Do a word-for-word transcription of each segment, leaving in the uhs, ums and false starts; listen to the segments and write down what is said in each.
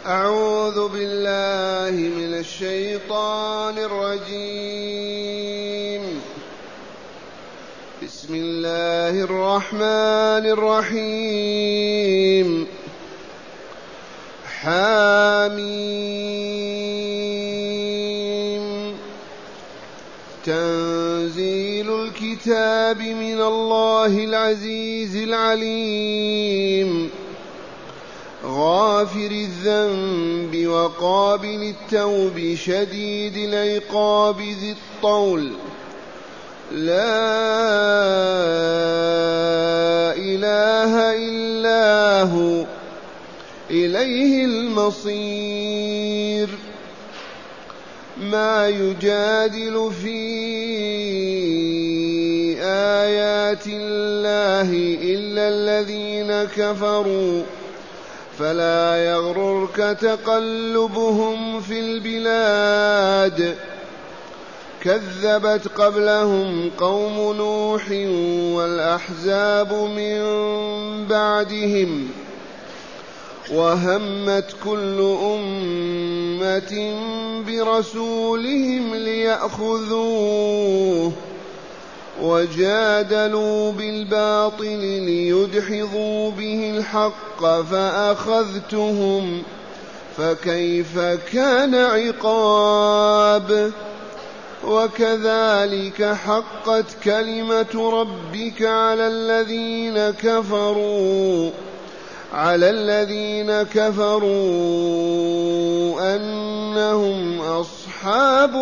أعوذ بالله من الشيطان الرجيم. بسم الله الرحمن الرحيم. حاميم. تنزيل الكتاب من الله العزيز العليم. غافر الذنب وقابل التوب شديد العقاب ذي الطول. لا إله إلا هو إليه المصير. ما يجادل في آيات الله إلا الذين كفروا فلا يغررك تقلبهم في البلاد. كذبت قبلهم قوم نوح والأحزاب من بعدهم وهمت كل أمة برسولهم ليأخذوه وجادلوا بالباطل ليدحضوا به الحق فأخذتهم فكيف كان عقاب. وكذلك حقت كلمة ربك على الذين كفروا على الذين كفروا أنهم أصحاب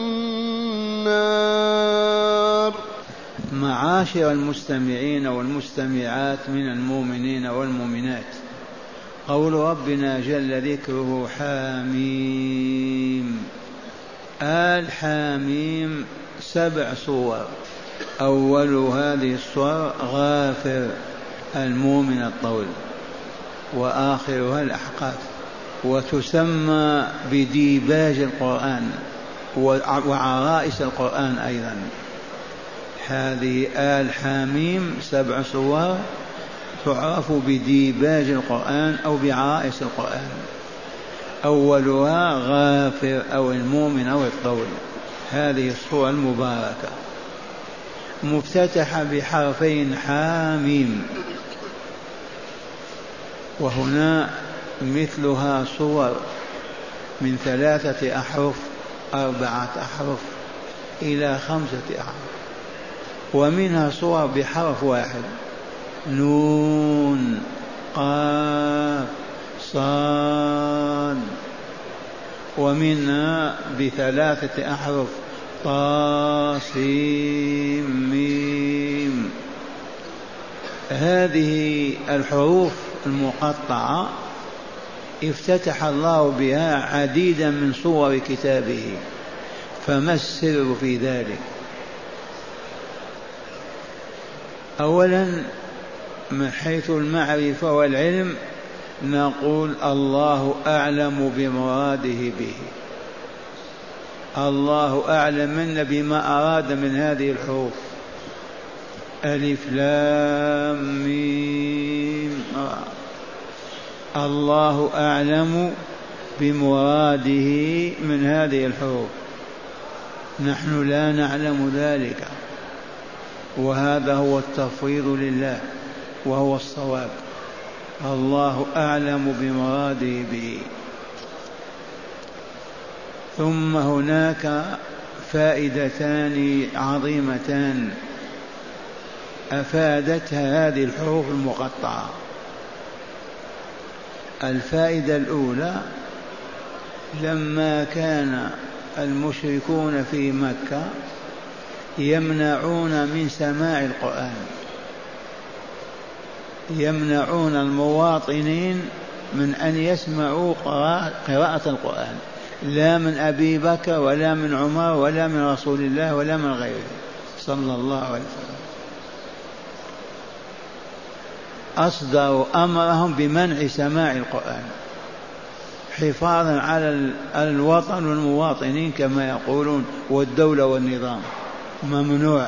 النار. معاشر المستمعين والمستمعات من المؤمنين والمؤمنات، قول ربنا جل ذكره حاميم. آل حاميم سبع صور. أول هذه الصور غافر المؤمن الطول، وآخرها الأحقاف، وتسمى بديباج القرآن وعرائس القرآن أيضا. هذه آل حاميم سبع صور تعرف بديباج القرآن أو بعرائس القرآن. أولها غافر أو المؤمن أو الطول. هذه الصورة المباركة مفتتحة بحرفين حاميم، وهنا مثلها صور من ثلاثة أحرف أربعة أحرف إلى خمسة أحرف، ومنها صور بحرف واحد نون قاف صاد، ومنها بثلاثة أحرف طا سين ميم. هذه الحروف المقطعة افتتح الله بها عديدا من صور كتابه، فما السر في ذلك؟ أولا من حيث المعرفة والعلم نقول الله أعلم بمراده به، الله أعلم منا بما أراد من هذه الحروف ألف لام ميم. الله أعلم بمراده من هذه الحروف، نحن لا نعلم ذلك، وهذا هو التفويض لله وهو الصواب. الله أعلم بمراده به. ثم هناك فائدتان عظيمتان أفادتها هذه الحروف المقطعة. الفائدة الأولى: لما كان المشركون في مكة يمنعون من سماع القرآن، يمنعون المواطنين من أن يسمعوا قراءة القرآن، لا من أبي بكر ولا من عمر ولا من رسول الله ولا من غيره صلى الله عليه وسلم. أصدروا أمرهم بمنع سماع القرآن حفاظا على الوطن والمواطنين كما يقولون، والدولة والنظام ممنوع.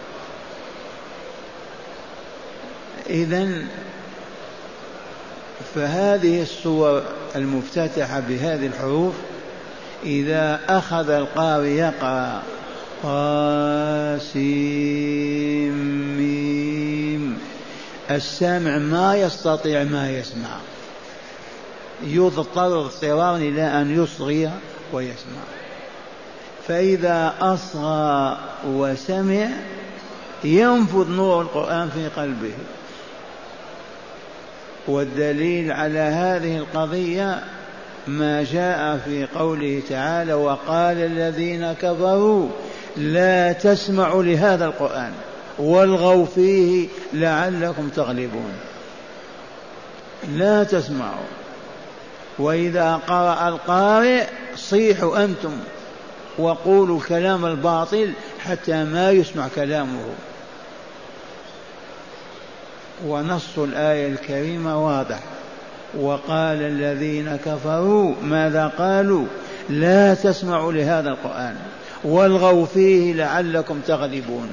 إذن فهذه الصور المفتتحة بهذه الحروف إذا أخذ القارئ يقرأ قاسم، السامع ما يستطيع ما يسمع، يضطر اضطرارا إلى أن يصغي ويسمع. فإذا أصغى وسمع ينفذ نور القرآن في قلبه. والدليل على هذه القضية ما جاء في قوله تعالى: وقال الذين كفروا لا تسمعوا لهذا القرآن والغوا فيه لعلكم تغلبون. لا تسمعوا، وإذا قرأ القارئ صيحوا أنتم وقولوا الكلام الباطل حتى ما يسمع كلامه. ونص الآية الكريمة واضح: وقال الذين كفروا، ماذا قالوا؟ لا تسمعوا لهذا القرآن والغوا فيه لعلكم تغلبون.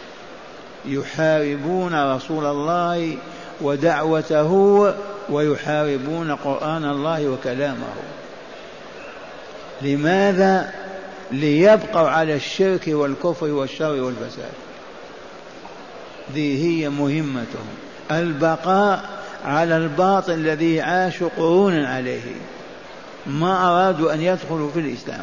يحاربون رسول الله ودعوته ويحاربون قرآن الله وكلامه. لماذا؟ ليبقوا على الشرك والكفر والشر والفساد. ذي هي مهمتهم، البقاء على الباطل الذي عاشوا قرونا عليه، ما أرادوا أن يدخلوا في الإسلام.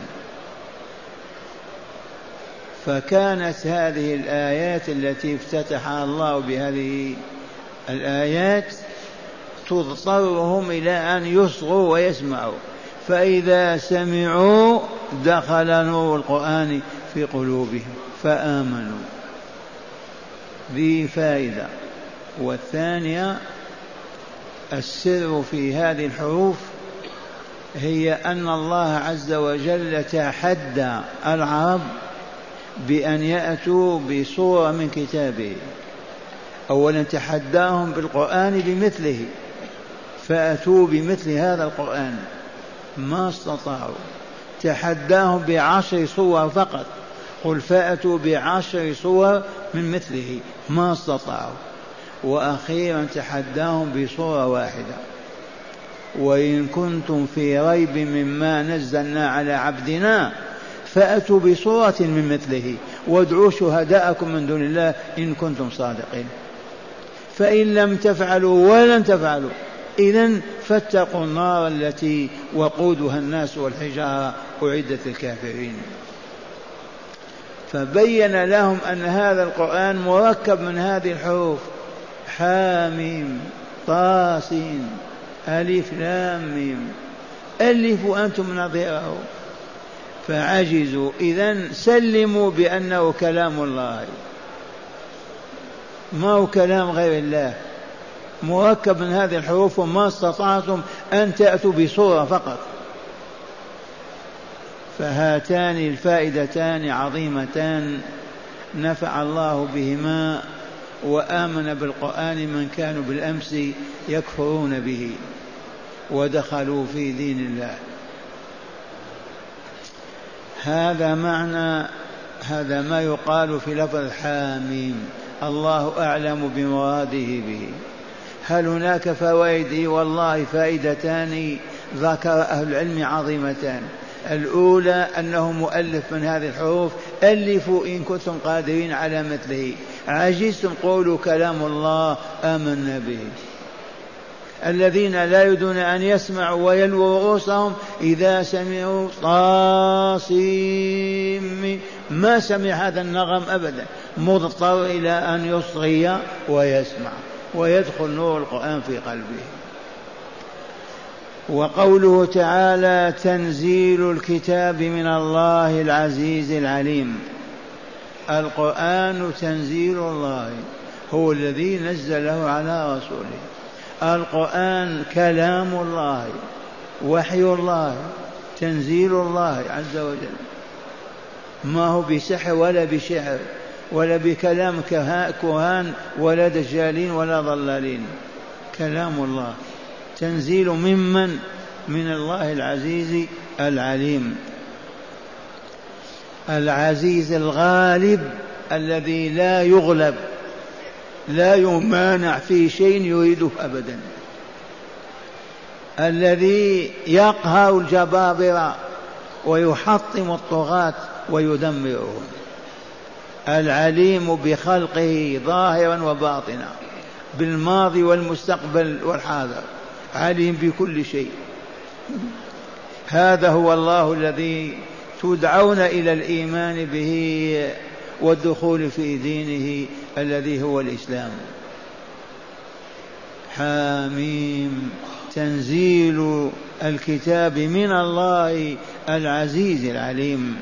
فكانت هذه الآيات التي افتتحها الله بهذه الآيات تضطرهم إلى أن يصغوا ويسمعوا، فإذا سمعوا دخل نور القرآن في قلوبهم فآمنوا. ذي فائدة. والثانية السر في هذه الحروف هي أن الله عز وجل تحدى العرب بأن يأتوا بصورة من كتابه. أولا تحداهم بالقرآن بمثله، فأتوا بمثل هذا القرآن، ما استطاعوا. تحداهم بعشر صور فقط، قل فأتوا بعشر صور من مثله، ما استطاعوا. وأخيرا تحداهم بصورة واحدة: وإن كنتم في ريب مما نزلنا على عبدنا فأتوا بصورة من مثله وادعوا شهداءكم من دون الله إن كنتم صادقين. فإن لم تفعلوا ولن تفعلوا إذن فاتقوا النار التي وقودها الناس والحجارة أعدت للكافرين. فبين لهم أن هذا القرآن مركب من هذه الحروف: حاميم طاسين ألف لام ميم، ألفوا أنتم نظيره. فعجزوا. إذن سلموا بأنه كلام الله، ما هو كلام غير الله، مركب من هذه الحروف، وما استطعتم أن تأتوا بصورة فقط. فهاتان الفائدتان عظيمتان نفع الله بهما وآمن بالقرآن من كانوا بالأمس يكفرون به ودخلوا في دين الله. هذا معنى هذا ما يقال في لفظ حاميم، الله أعلم بمراده به. هل هناك فوائد؟ والله فائدتان ذكر أهل العلم عظيمتان. الأولى أنه مؤلف من هذه الحروف، ألفوا إن كنتم قادرين على مثله، عجزتم قولوا كلام الله آمنا به. الذين لا يريدون أن يسمعوا ويلووا رؤوسهم إذا سمعوا طاسيم ما سمع هذا النغم أبدا، مضطر إلى أن يصغي ويسمع ويدخل نور القرآن في قلبه. وقوله تعالى: تنزيل الكتاب من الله العزيز العليم. القرآن تنزيل الله، هو الذي نزله على رسوله. القرآن كلام الله، وحي الله، تنزيل الله عز وجل، ما هو بسحر ولا بشعر ولا بكلام كهان ولا دجالين ولا ضلالين، كلام الله تنزيل ممن؟ من الله العزيز العليم، العزيز الغالب الذي لا يغلب، لا يمانع في شيء يريده أبدا. الذي يقهر الجبابرة ويحطم الطغاة ويدمرهم، العليم بخلقه ظاهرا وباطنا، بالماضي والمستقبل والحاضر، عليم بكل شيء. هذا هو الله الذي تدعون إلى الإيمان به والدخول في دينه الذي هو الإسلام. حاميم، تنزيل الكتاب من الله العزيز العليم.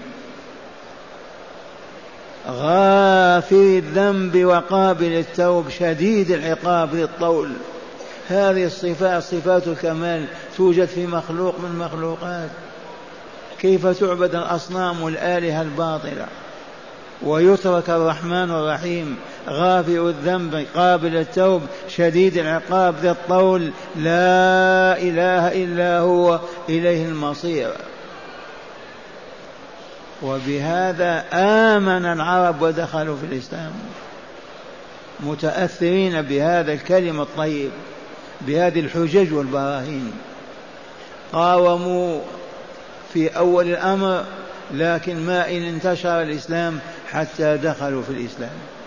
غافر الذنب وقابل التوب شديد العقاب ذي الطول. هذه الصفات صفات الكمال توجد في مخلوق من مخلوقات. كيف تعبد الأصنام والآلهة الباطلة ويترك الرحمن الرحيم غافر الذنب قابل التوب شديد العقاب ذي الطول، لا إله إلا هو إليه المصير. وبهذا آمن العرب ودخلوا في الإسلام متأثرين بهذا الكلم الطيب، بهذه الحجج والبراهين. قاوموا في أول الأمر لكن ما إن انتشر الإسلام حتى دخلوا في الإسلام.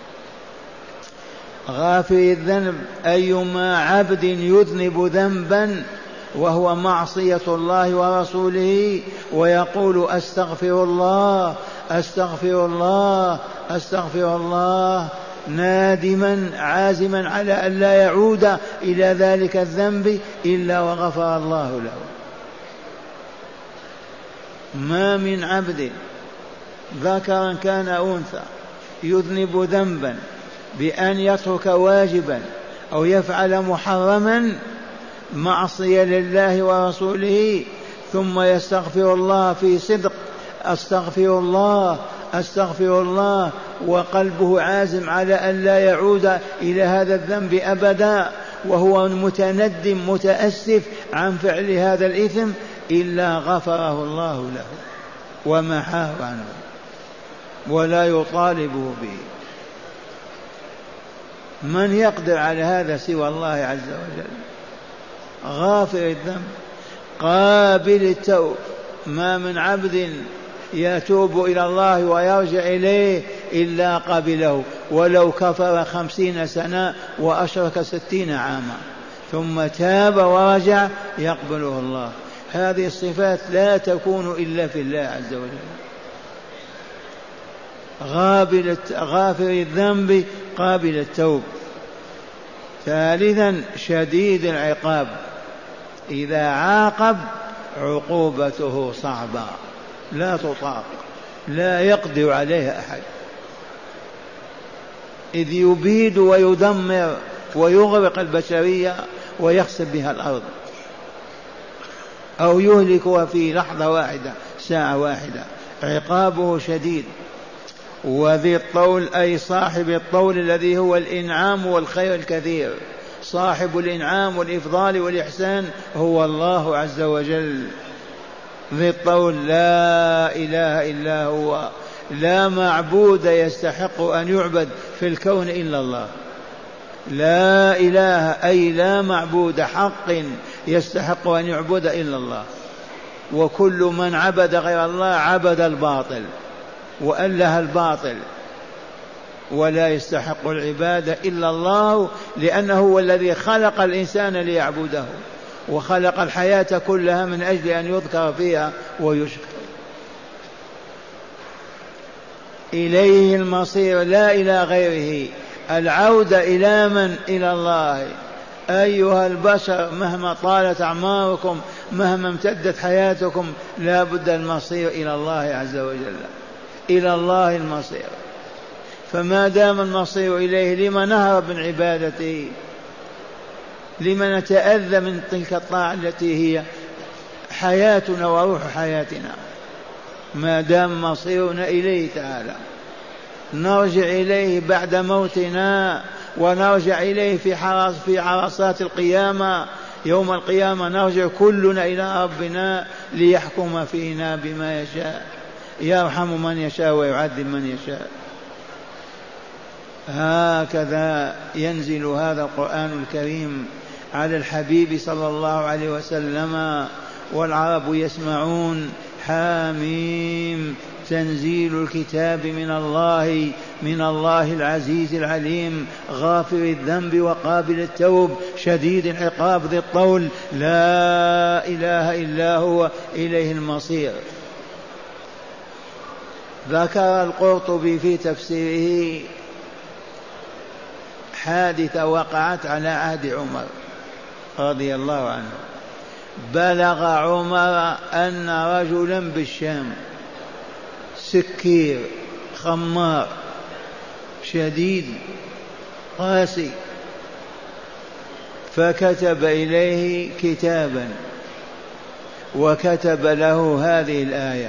غافر الذنب، أيما عبد يذنب ذنبا وهو معصية الله ورسوله ويقول أستغفر الله أستغفر الله أستغفر الله، نادما عازما على أن لا يعود إلى ذلك الذنب إلا وغفر الله له. ما من عبد ذكرا كان أنثى يذنب ذنبا بأن يترك واجبا أو يفعل محرما معصية لله ورسوله ثم يستغفر الله في صدق أستغفر الله أستغفر الله وقلبه عازم على أن لا يعود إلى هذا الذنب أبدا، وهو متندم متأسف عن فعل هذا الإثم، إلا غفره الله له ومحاه عنه ولا يطالبه به. من يقدر على هذا سوى الله عز وجل؟ غافر الذنب قابل التوب. ما من عبد يتوب إلى الله ويرجع إليه إلا قبله ولو كفر خمسين سنة وأشرك ستين عاما ثم تاب ورجع يقبله الله. هذه الصفات لا تكون إلا في الله عز وجل. غافر الذنب قابل التوب. ثالثا شديد العقاب، إذا عاقب عقوبته صعبة لا تطاق لا يقدر عليها أحد، إذ يبيد ويدمر ويغرق البشرية ويخسف بها الأرض أو يهلكها في لحظة واحدة ساعة واحدة. عقابه شديد. وذي الطول أي صاحب الطول الذي هو الإنعام والخير الكثير، صاحب الإنعام والإفضال والإحسان هو الله عز وجل. ذي الطول لا إله إلا هو، لا معبود يستحق أن يعبد في الكون إلا الله. لا إله أي لا معبود حق يستحق أن يعبد إلا الله، وكل من عبد غير الله عبد الباطل وأله الباطل، ولا يستحق العبادة إلا الله، لأنه هو الذي خلق الإنسان ليعبده وخلق الحياة كلها من أجل أن يذكر فيها ويشكر. إليه المصير لا إلى غيره. العودة إلى من؟ إلى الله. أيها البشر مهما طالت أعماركم مهما امتدت حياتكم لا بد المصير إلى الله عز وجل، إلى الله المصير. فما دام المصير إليه لما نهرب من عبادته؟ لما نتأذى من تلك الطاعة التي هي حياتنا وروح حياتنا؟ ما دام مصيرنا إليه تعالى نرجع إليه بعد موتنا، ونرجع إليه في حرس في عرصات القيامة. يوم القيامة نرجع كلنا إلى ربنا ليحكم فينا بما يشاء، يرحم من يشاء ويعذب من يشاء. هكذا ينزل هذا القرآن الكريم على الحبيب صلى الله عليه وسلم، والعرب يسمعون: حاميم تنزيل الكتاب من الله من الله العزيز العليم غافر الذنب وقابل التوب شديد العقاب ذي الطول لا إله إلا هو إليه المصير. ذكر القرطبي في تفسيره حادثة وقعت على عهد عمر رضي الله عنه. بلغ عمر أن رجلا بالشام سكير خمار شديد قاسي، فكتب إليه كتابا وكتب له هذه الآية: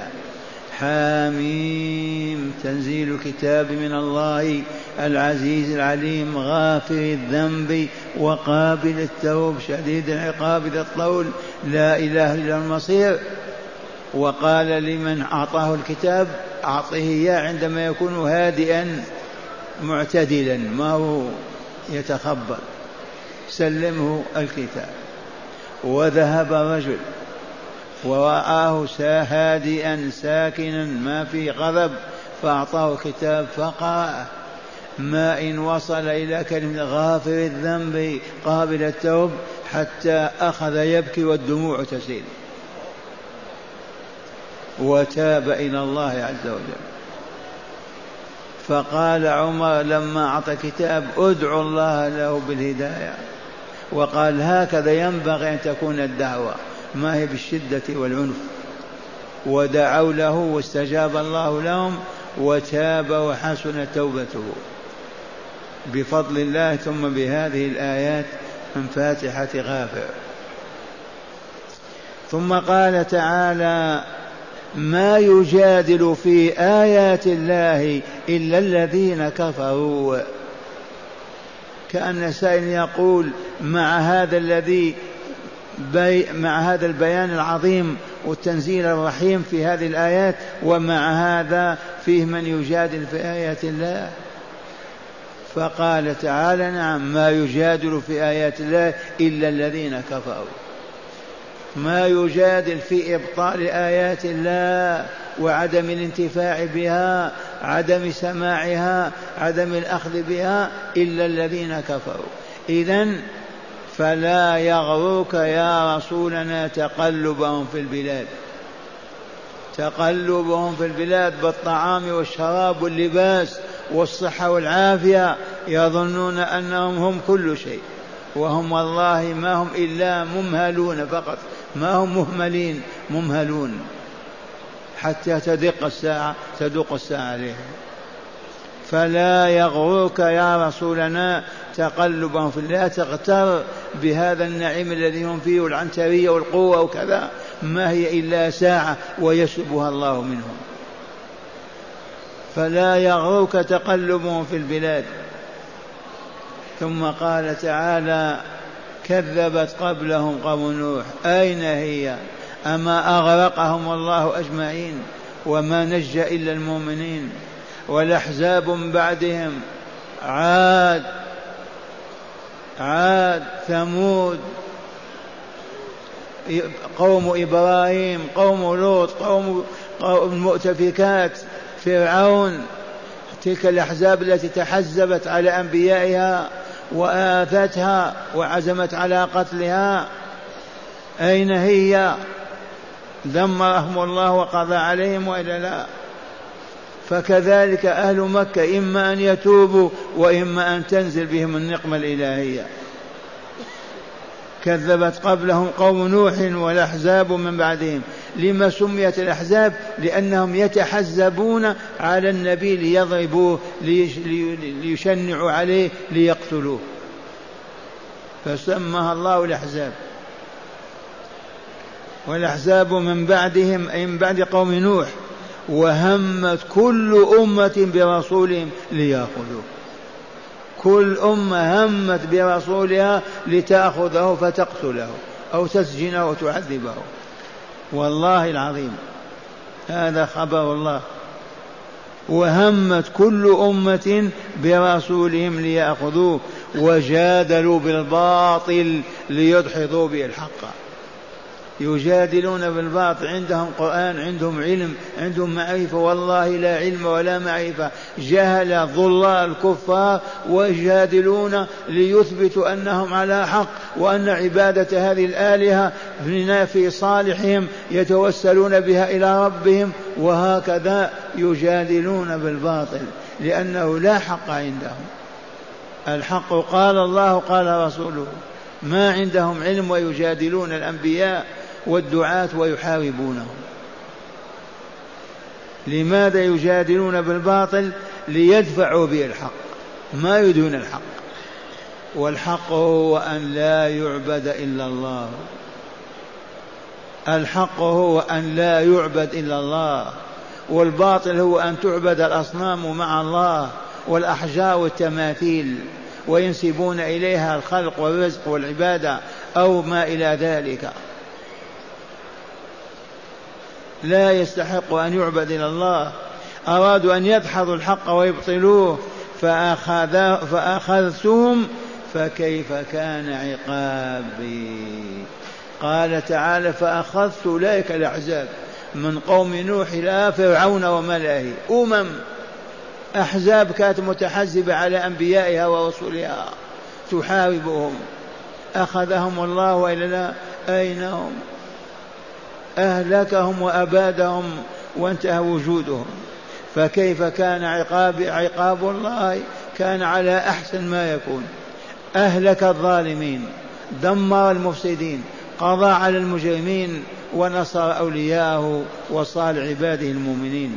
حاميم تنزيل الكتاب من الله العزيز العليم غافر الذنب وقابل التوب شديد العقاب ذي الطول لا إله إلا المصير. وقال لمن أعطاه الكتاب: أعطه إياه عندما يكون هادئا معتدلا ما هو يتخبر، سلمه الكتاب. وذهب رجل ورآه هادئا ساكنا ما في غضب، فأعطاه الكتاب فقرأه. ما إن وصل إلى كلمة غافر الذنب قابل التوب حتى أخذ يبكي والدموع تسيل، وتاب إلى الله عز وجل. فقال عمر لما أعطى كتاب: ادعو الله له بالهداية. وقال: هكذا ينبغي أن تكون الدعوة، ما هي بالشدة والعنف. ودعوا له واستجاب الله لهم وتاب وحسن توبته بفضل الله. ثم بهذه الآيات من فاتحة غافر. ثم قال تعالى: ما يجادل في آيات الله إلا الذين كفروا. كأن سائل يقول: مع هذا الذي بي مع هذا البيان العظيم والتنزيل الرحيم في هذه الآيات، ومع هذا فيه من يجادل في آيات الله. فقال تعالى: نعم، ما يجادل في آيات الله إلا الذين كفروا. ما يجادل في إبطال آيات الله وعدم الانتفاع بها، عدم سماعها، عدم الأخذ بها إلا الذين كفروا. إذن فلا يغرك يا رسولنا تقلبهم في البلاد، تقلبهم في البلاد بالطعام والشراب واللباس والصحة والعافية، يظنون أنهم هم كل شيء، وهم والله ما هم إلا ممهلون فقط، ما هم مهملين، ممهلون حتى تدق الساعة تدق الساعة عليهم. فلا يغرك يا رسولنا تقلبهم في الله، تغتر بهذا النعيم الذي هم فيه والعنترية والقوة وكذا، ما هي إلا ساعة ويسلبها الله منهم. فلا يغرك تقلبهم في البلاد. ثم قال تعالى: كذبت قبلهم قوم نوح. أين هي؟ أما أغرقهم الله أجمعين وما نجى إلا المؤمنين. والأحزاب من بعدهم: عاد عاد ثمود، قوم إبراهيم، قوم لوط، قوم المؤتفكات، فرعون. تلك الأحزاب التي تحزبت على أنبيائها وآثتها وعزمت على قتلها، أين هي؟ دمرهم الله وقضى عليهم وإلا لا؟ فكذلك أهل مكة إما أن يتوبوا وإما أن تنزل بهم النقمة الإلهية. كذبت قبلهم قوم نوح والأحزاب من بعدهم. لما سميت الأحزاب؟ لأنهم يتحزبون على النبي ليضربوه ليشنعوا عليه ليقتلوه، فسمها الله الأحزاب. والأحزاب من بعدهم أي من بعد قوم نوح. وهمت كل أمة برسولهم ليأخذوه، كل أمة همت برسولها لتأخذه فتقتله أو تسجنه وتعذبه. والله العظيم هذا خبر الله. وهمت كل أمة برسولهم ليأخذوه وجادلوا بالباطل ليدحضوا به الحق. يجادلون بالباطل، عندهم قرآن، عندهم علم، عندهم معرفة، والله لا علم ولا معرفة، جهل ضلال كفار، ويجادلون ليثبتوا أنهم على حق، وأن عبادة هذه الآلهة في صالحهم يتوسلون بها إلى ربهم، وهكذا يجادلون بالباطل لأنه لا حق عندهم. الحق قال الله قال رسوله، ما عندهم علم، ويجادلون الأنبياء والدعاة ويحاربونهم. لماذا يجادلون بالباطل؟ ليدفعوا به الحق، ما يريدون الحق، والحق هو أن لا يعبد إلا الله. الحق هو أن لا يعبد إلا الله، والباطل هو أن تعبد الأصنام مع الله والأحجار والتماثيل، وينسبون إليها الخلق والرزق والعبادة أو ما إلى ذلك. لا يستحق أن يعبد إلا الله. أرادوا أن يدحضوا الحق ويبطلوه فأخذ فأخذتهم فكيف كان عقابي. قال تعالى: فأخذت أولئك الأحزاب من قوم نوح إلى فرعون وملئه، أمم أحزاب كانت متحزبة على أنبيائها ورسلها تحاربهم، أخذهم الله وإلا لا؟ أين هم؟ أهلكهم وأبادهم وانتهى وجودهم. فكيف كان عقاب عقاب الله؟ كان على أحسن ما يكون. أهلك الظالمين، دمر المفسدين، قضى على المجرمين، ونصر أولياءه وصال عباده المؤمنين.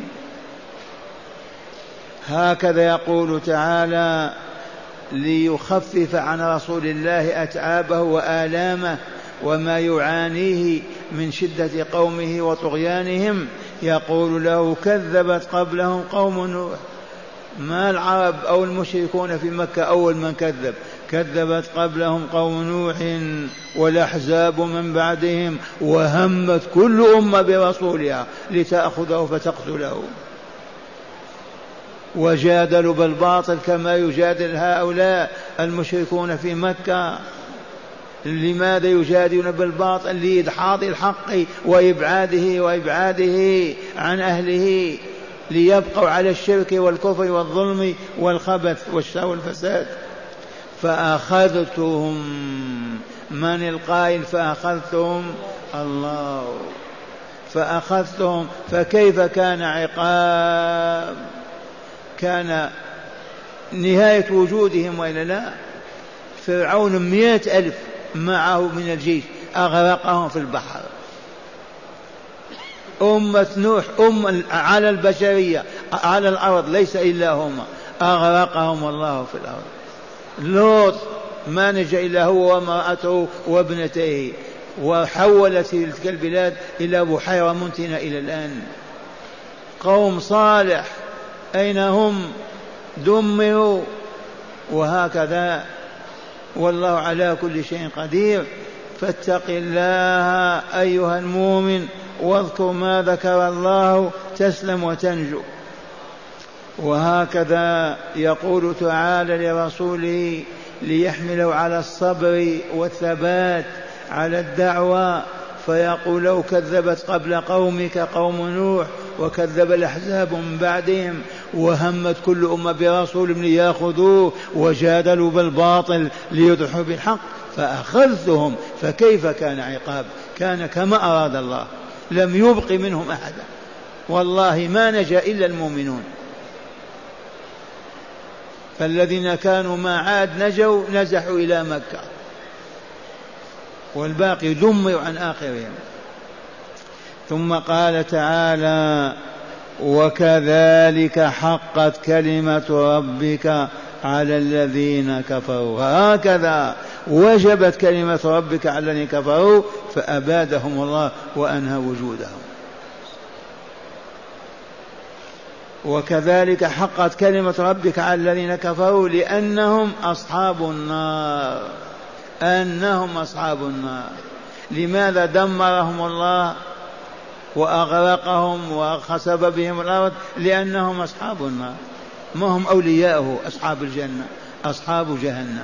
هكذا يقول تعالى ليخفف عن رسول الله أتعابه وآلامه وما يعانيه من شدة قومه وطغيانهم. يقول له: كذبت قبلهم قوم نوح. ما العرب أو المشركون في مكة أول من كذب؟ كذبت قبلهم قوم نوح والأحزاب من بعدهم، وهمت كل أمة برسولها لتأخذه فتقتله. وجادلوا بالباطل كما يجادل هؤلاء المشركون في مكة. لماذا يجادلون بالباطل؟ لإدحاض الحق وإبعاده وإبعاده عن أهله، ليبقوا على الشرك والكفر والظلم والخبث والشر والفساد. فأخذتهم. من القائل فأخذتهم؟ الله. فأخذتهم فكيف كان عقاب؟ كان نهاية وجودهم وإلا لا؟ فرعون مئة ألف معه من الجيش أغرقهم في البحر. أمة نوح أم على البشرية على الأرض ليس إلا هما، أغرقهم الله في الأرض. لوط ما نجا إلا هو وامرأته وابنتيه، وحولت تلك البلاد إلى بحيرة منتنة إلى الآن. قوم صالح أين هم؟ دمروا. وهكذا والله على كل شيء قدير. فاتق الله أيها المؤمن واذكر ما ذكر الله تسلم وتنجو. وهكذا يقول تعالى لرسوله ليحملوا على الصبر والثبات على الدعوة، فيقول: لو كذبت قبل قومك قوم نوح وكذب الأحزاب من بعدهم، وهمت كل أمة برسول ليأخذوه، وجادلوا بالباطل ليدحوا بالحق، فأخذتهم فكيف كان عقاب؟ كان كما أراد الله، لم يبق منهم أحدا، والله ما نجا إلا المؤمنون. فالذين كانوا مع عاد نجوا نزحوا إلى مكة، والباقي دمروا عن آخرهم. ثم قال تعالى: وكذلك حقت كلمة ربك على الذين كفروا. هكذا وجبت كلمة ربك على الذين كفروا فأبادهم الله وأنهى وجودهم. وكذلك حقت كلمة ربك على الذين كفروا لأنهم أصحاب النار. أنهم أصحاب النار. لماذا دمرهم الله وأغرقهم وخسف بهم الأرض؟ لأنهم أصحاب النار، ما هم أولياءه أصحاب الجنة. أصحاب جهنم.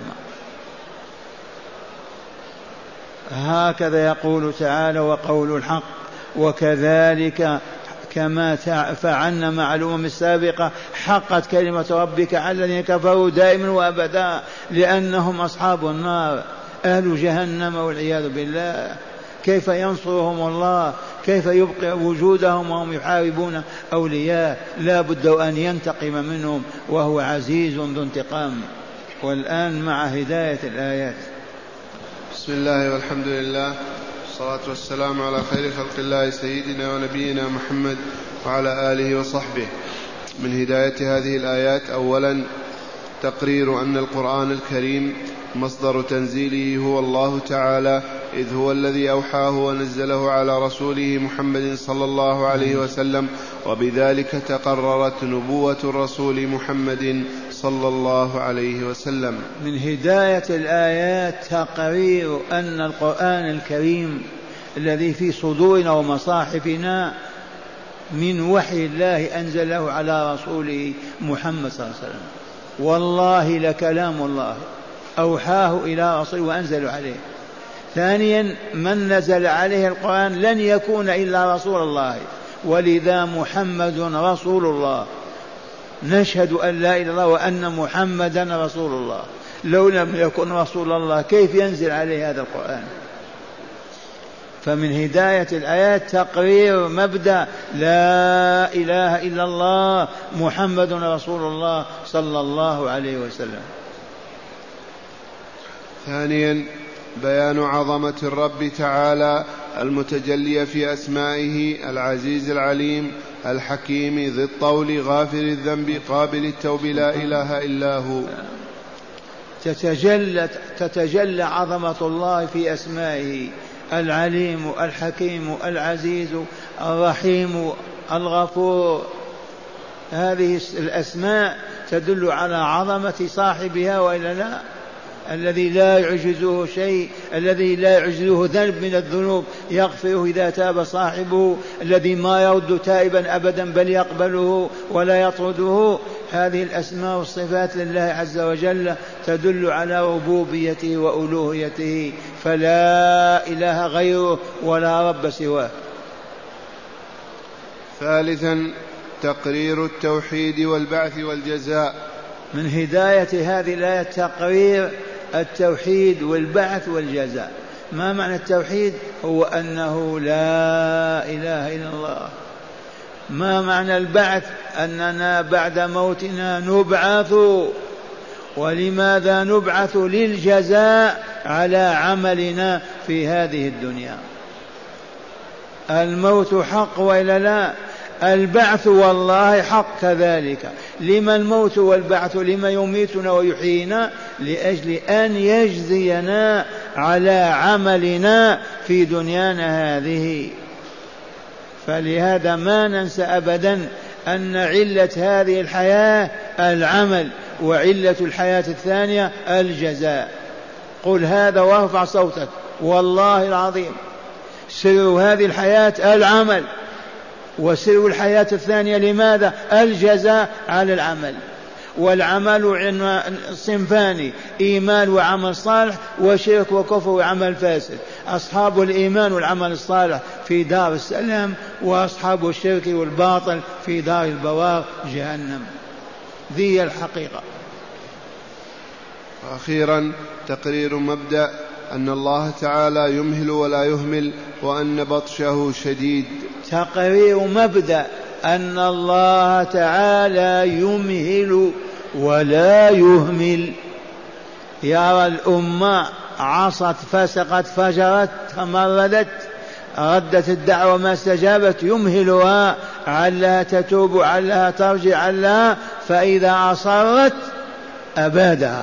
هكذا يقول تعالى وقول الحق وكذلك كما فعلنا مع الأمم السابقة حقت كلمة ربك على الذين كفروا دائما وأبدا لأنهم أصحاب النار أهل جهنم والعياذ بالله. كيف ينصرهم الله؟ كيف يبقي وجودهم وهم يحاربون أولياء؟ لا بد أن ينتقم منهم وهو عزيز ذو انتقام. والآن مع هداية الآيات. بسم الله والحمد لله والصلاة والسلام على خير خلق الله سيدنا ونبينا محمد وعلى آله وصحبه. من هداية هذه الآيات أولا تقرير أن القرآن الكريم مصدر تنزيله هو الله تعالى، إذ هو الذي أوحاه ونزله على رسوله محمد صلى الله عليه وسلم، وبذلك تقررت نبوة الرسول محمد صلى الله عليه وسلم. من هداية الآيات تقرير أن القرآن الكريم الذي في صدورنا ومصاحفنا من وحي الله أنزله على رسوله محمد صلى الله عليه وسلم، والله لكلام الله أوحاه إلى رسوله وأنزل عليه. ثانيا من نزل عليه القرآن لن يكون إلا رسول الله، ولذا محمد رسول الله. نشهد أن لا إله إلا الله وأن محمدا رسول الله. لو لم يكن رسول الله كيف ينزل عليه هذا القرآن؟ فمن هداية الآيات تقرير مبدأ لا إله إلا الله محمد رسول الله صلى الله عليه وسلم. ثانيا بيان عظمة الرب تعالى المتجلية في أسمائه العزيز العليم الحكيم ذي الطول غافر الذنب قابل التوب لا إله إلا هو. تتجلى, تتجلى عظمة الله في أسمائه العليم الحكيم العزيز الرحيم الغفور. هذه الأسماء تدل على عظمة صاحبها وإلا لا؟ الذي لا يعجزه شيء، الذي لا يعجزه ذنب من الذنوب يغفره إذا تاب صاحبه، الذي ما يرد تائبا أبدا بل يقبله ولا يطرده. هذه الأسماء والصفات لله عز وجل تدل على ربوبيته وألوهيته، فلا إله غيره ولا رب سواه. ثالثا تقرير التوحيد والبعث والجزاء. من هداية هذه الآية تقرير التوحيد والبعث والجزاء. ما معنى التوحيد؟ هو أنه لا إله إلا الله. ما معنى البعث؟ أننا بعد موتنا نبعث. ولماذا نبعث؟ للجزاء على عملنا في هذه الدنيا. الموت حق وإلا لا؟ البعث والله حق كذلك. لما الموت والبعث؟ لما يميتنا ويحيينا؟ لأجل أن يجزينا على عملنا في دنيانا هذه. فلهذا ما ننسى أبدا أن علة هذه الحياة العمل، وعلة الحياة الثانية الجزاء. قل هذا وارفع صوتك، والله العظيم سر هذه الحياة العمل، وسر الحياة الثانية لماذا؟ الجزاء على العمل. والعمل صنفان: إيمان وعمل صالح، وشرك وكفر وعمل فاسد. أصحاب الإيمان والعمل الصالح في دار السلام، وأصحاب الشرك والباطل في دار البوار جهنم. ذي الحقيقة. أخيرا تقرير مبدأ أن الله تعالى يمهل ولا يهمل، وأن بطشه شديد. تقرير مبدأ أن الله تعالى يمهل ولا يهمل. يرى الأمة عصت فسقت فجرت تمردت ردت الدعوة ما استجابت، يمهلها علها تتوب علها ترجع علها، فإذا أصرت أبادها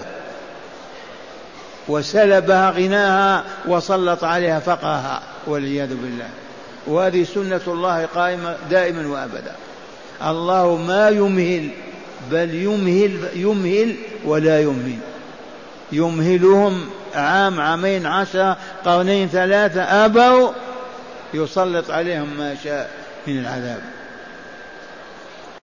وسلبها غناها وسلط عليها فقرها والعياذ بالله. وهذه سنة الله قائمة دائما وأبدا. الله ما يمهل بل يمهل يمهل ولا يمهل. يمهلهم عام عامين عشرة قرنين ثلاثة أبوا، يسلط عليهم ما شاء من العذاب.